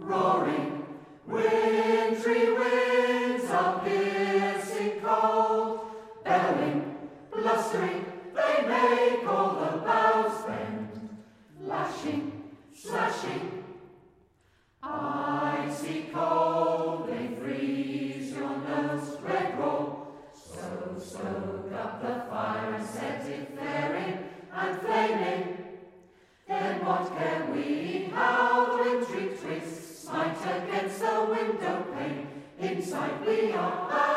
roaring, wintry winds are piercing cold, bellowing, blustering, they make all the boughs bend, lashing, slashing, icy cold, they freeze your nose, red raw. So stoke up the fire and set it flaring and flaming. Then what care we how the wintry twists smite against the window pane? Inside we are